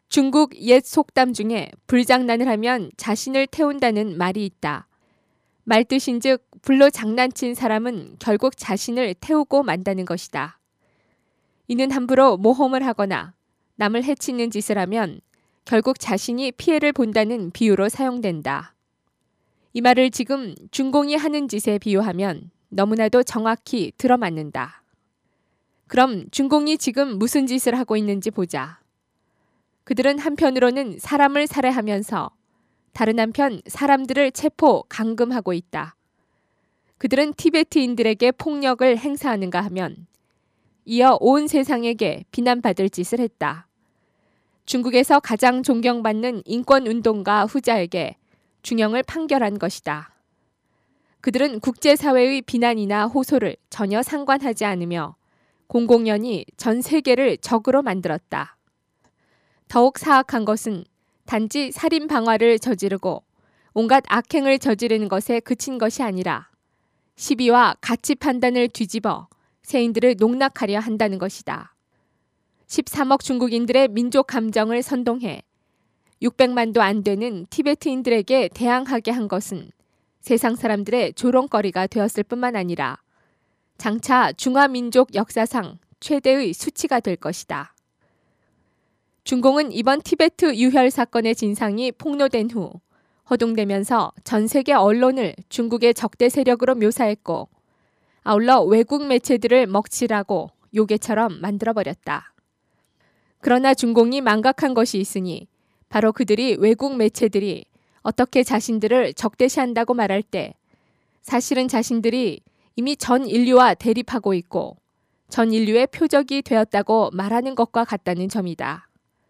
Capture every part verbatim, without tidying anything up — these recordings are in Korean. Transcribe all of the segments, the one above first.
중국 옛 속담 중에 불장난을 하면 자신을 태운다는 말이 있다. 말뜻인즉 불로 장난친 사람은 결국 자신을 태우고 만다는 것이다. 이는 함부로 모험을 하거나 남을 해치는 짓을 하면 결국 자신이 피해를 본다는 비유로 사용된다. 이 말을 지금 중공이 하는 짓에 비유하면 너무나도 정확히 들어맞는다. 그럼 중공이 지금 무슨 짓을 하고 있는지 보자. 그들은 한편으로는 사람을 살해하면서 다른 한편 사람들을 체포, 감금하고 있다. 그들은 티베트인들에게 폭력을 행사하는가 하면 이어 온 세상에게 비난받을 짓을 했다. 중국에서 가장 존경받는 인권운동가 후자에게 중형을 판결한 것이다. 그들은 국제사회의 비난이나 호소를 전혀 상관하지 않으며 공공연히 전 세계를 적으로 만들었다. 더욱 사악한 것은 단지 살인 방화를 저지르고 온갖 악행을 저지르는 것에 그친 것이 아니라 시비와 가치 판단을 뒤집어 세인들을 농락하려 한다는 것이다. 십삼억 중국인들의 민족 감정을 선동해 육백만도 안 되는 티베트인들에게 대항하게 한 것은 세상 사람들의 조롱거리가 되었을 뿐만 아니라 장차 중화민족 역사상 최대의 수치가 될 것이다. 중공은 이번 티베트 유혈 사건의 진상이 폭로된 후 허둥대면서 전 세계 언론을 중국의 적대 세력으로 묘사했고 아울러 외국 매체들을 먹칠하고 요괴처럼 만들어버렸다. 그러나 중공이 망각한 것이 있으니 바로 그들이 외국 매체들이 어떻게 자신들을 적대시한다고 말할 때 사실은 자신들이 이미 전 인류와 대립하고 있고 전 인류의 표적이 되었다고 말하는 것과 같다는 점이다.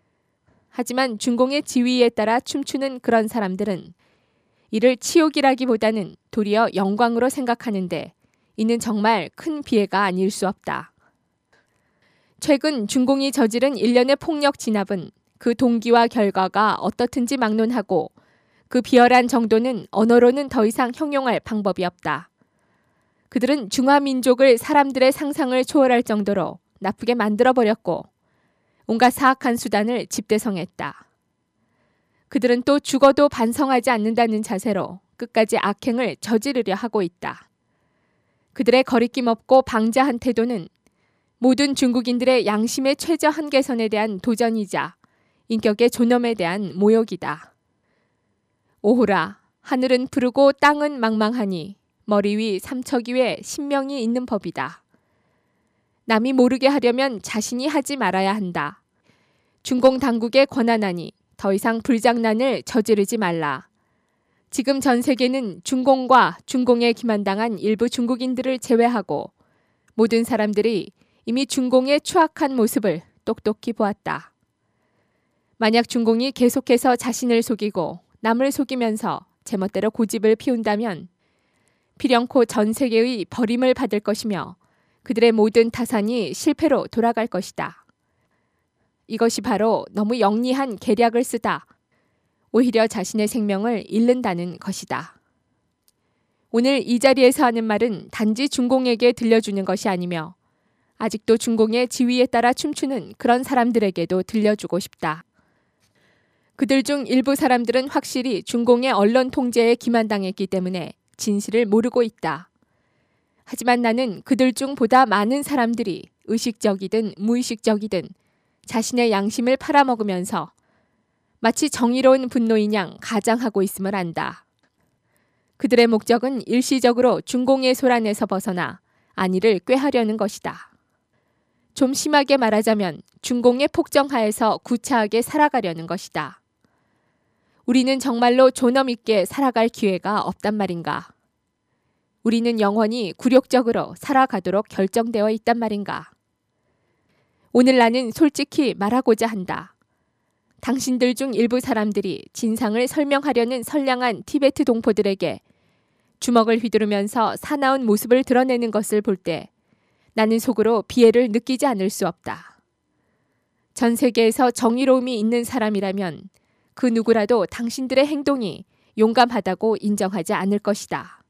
하지만 중공의 지위에 따라 춤추는 그런 사람들은 이를 치욕이라기보다는 도리어 영광으로 생각하는데 이는 정말 큰 비애가 아닐 수 없다. 최근 중공이 저지른 일련의 폭력 진압은 그 동기와 결과가 어떻든지 막론하고 그 비열한 정도는 언어로는 더 이상 형용할 방법이 없다. 그들은 중화민족을 사람들의 상상을 초월할 정도로 나쁘게 만들어버렸고 온갖 사악한 수단을 집대성했다. 그들은 또 죽어도 반성하지 않는다는 자세로 끝까지 악행을 저지르려 하고 있다. 그들의 거리낌 없고 방자한 태도는 모든 중국인들의 양심의 최저 한계선에 대한 도전이자 인격의 존엄에 대한 모욕이다. 오호라, 하늘은 푸르고 땅은 망망하니 머리 위 삼척이 위에 신명이 있는 법이다. 남이 모르게 하려면 자신이 하지 말아야 한다. 중공 당국에 권한하니 더 이상 불장난을 저지르지 말라. 지금 전 세계는 중공과 중공에 기만당한 일부 중국인들을 제외하고 모든 사람들이 이미 중공의 추악한 모습을 똑똑히 보았다. 만약 중공이 계속해서 자신을 속이고 남을 속이면서 제멋대로 고집을 피운다면 필연코 전 세계의 버림을 받을 것이며 그들의 모든 타산이 실패로 돌아갈 것이다. 이것이 바로 너무 영리한 계략을 쓰다 오히려 자신의 생명을 잃는다는 것이다. 오늘 이 자리에서 하는 말은 단지 중공에게 들려주는 것이 아니며 아직도 중공의 지위에 따라 춤추는 그런 사람들에게도 들려주고 싶다. 그들 중 일부 사람들은 확실히 중공의 언론 통제에 기만당했기 때문에 진실을 모르고 있다. 하지만 나는 그들 중 보다 많은 사람들이 의식적이든 무의식적이든 자신의 양심을 팔아먹으면서 마치 정의로운 분노인 양 가장하고 있음을 안다. 그들의 목적은 일시적으로 중공의 소란에서 벗어나 안위를 꾀하려는 것이다. 좀 심하게 말하자면 중공의 폭정하에서 구차하게 살아가려는 것이다. 우리는 정말로 존엄 있게 살아갈 기회가 없단 말인가? 우리는 영원히 굴욕적으로 살아가도록 결정되어 있단 말인가? 오늘 나는 솔직히 말하고자 한다. 당신들 중 일부 사람들이 진상을 설명하려는 선량한 티베트 동포들에게 주먹을 휘두르면서 사나운 모습을 드러내는 것을 볼 때 나는 속으로 비애를 느끼지 않을 수 없다. 전 세계에서 정의로움이 있는 사람이라면 그 누구라도 당신들의 행동이 용감하다고 인정하지 않을 것이다.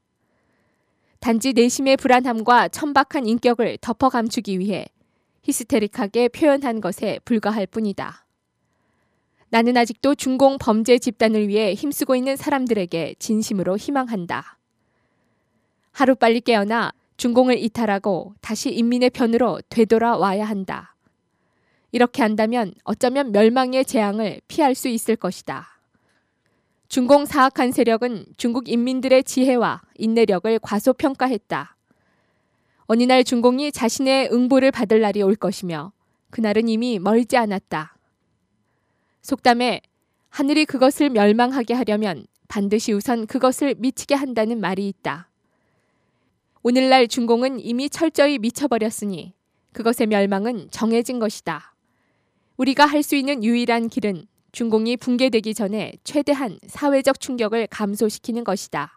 단지 내심의 불안함과 천박한 인격을 덮어 감추기 위해 히스테릭하게 표현한 것에 불과할 뿐이다. 나는 아직도 중공 범죄 집단을 위해 힘쓰고 있는 사람들에게 진심으로 희망한다. 하루빨리 깨어나 중공을 이탈하고 다시 인민의 편으로 되돌아와야 한다. 이렇게 한다면 어쩌면 멸망의 재앙을 피할 수 있을 것이다. 중공 사악한 세력은 중국 인민들의 지혜와 인내력을 과소평가했다. 어느 날 중공이 자신의 응보를 받을 날이 올 것이며 그날은 이미 멀지 않았다. 속담에 하늘이 그것을 멸망하게 하려면 반드시 우선 그것을 미치게 한다는 말이 있다. 오늘날 중공은 이미 철저히 미쳐버렸으니 그것의 멸망은 정해진 것이다. 우리가 할 수 있는 유일한 길은 중공이 붕괴되기 전에 최대한 사회적 충격을 감소시키는 것이다.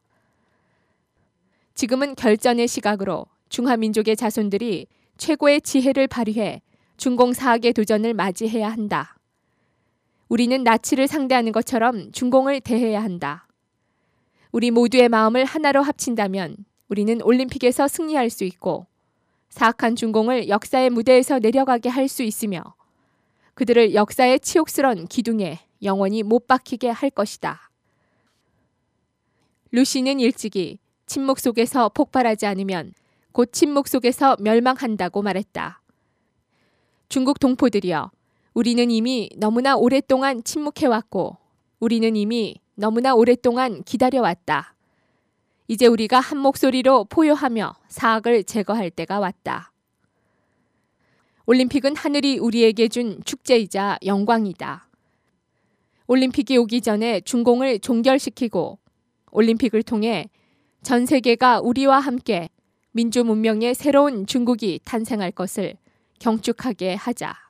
지금은 결전의 시각으로 중화민족의 자손들이 최고의 지혜를 발휘해 중공 사악의 도전을 맞이해야 한다. 우리는 나치를 상대하는 것처럼 중공을 대해야 한다. 우리 모두의 마음을 하나로 합친다면 우리는 올림픽에서 승리할 수 있고 사악한 중공을 역사의 무대에서 내려가게 할 수 있으며 그들을 역사의 치욕스런 기둥에 영원히 못 박히게 할 것이다. 루시는 일찍이 침묵 속에서 폭발하지 않으면 곧 침묵 속에서 멸망한다고 말했다. 중국 동포들이여, 우리는 이미 너무나 오랫동안 침묵해왔고 우리는 이미 너무나 오랫동안 기다려왔다. 이제 우리가 한 목소리로 포효하며 사악을 제거할 때가 왔다. 올림픽은 하늘이 우리에게 준 축제이자 영광이다. 올림픽이 오기 전에 중공을 종결시키고 올림픽을 통해 전 세계가 우리와 함께 민주 문명의 새로운 중국이 탄생할 것을 경축하게 하자.